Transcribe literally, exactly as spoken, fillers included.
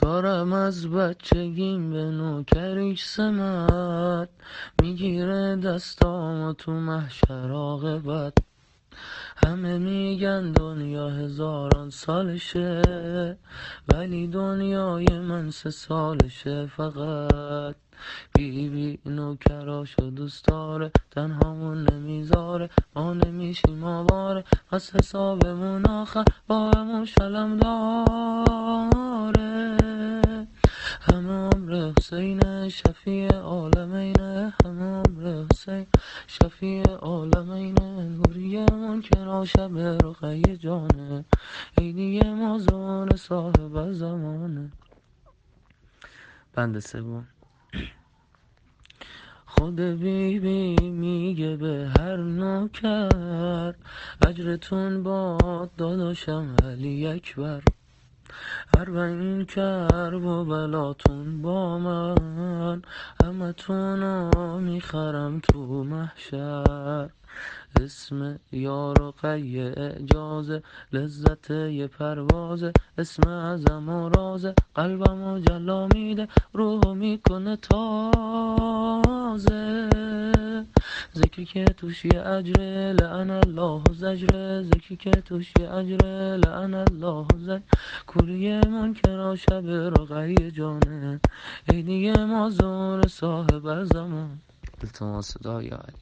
دارم از بچگیم به نوکریش سمت، میگیره دستامو تو محشر عاقبت. همه میگن دنیا هزاران سالشه، ولی دنیای من سه سالشه فقط. بی بی نوکراشو دوست داره، تنهامون نمیذاره، ما نمیشیم آواره، پس حسابمون آخر با همون شلم داره. همه عمر حسین شفیع عالمینه، همه عمر حسین شفیع عالمینه. نوریه منکرا شب رقیه جانه، عیدی مازون صاحب زمانه. بند سوم. خود بی بی میگه به هر نوکر، اجرتون باد داداشم علی اکبر. اربعین کرب و بلاتون با من، همه تونو میخرم تو محشر. اسم یار و قی اعجازه، لذت یه پروازه، اسم ازم و رازه، قلبم و جلا میده، روحو میکنه تازه. ذکری که توش یه اجره، لعن الله زجره، ذکری که توش یه اجره، لعن الله زجره. کوری منکرا شب رقیه جانه، عیدی مازون صاحب زمان. التماس دعای